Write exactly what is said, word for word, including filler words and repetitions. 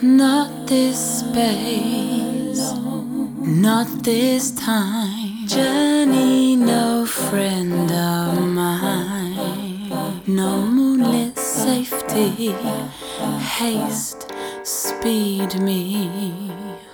Not this space, not this time. Journey, no friend of mine. No moonlit safety, haste, speed me.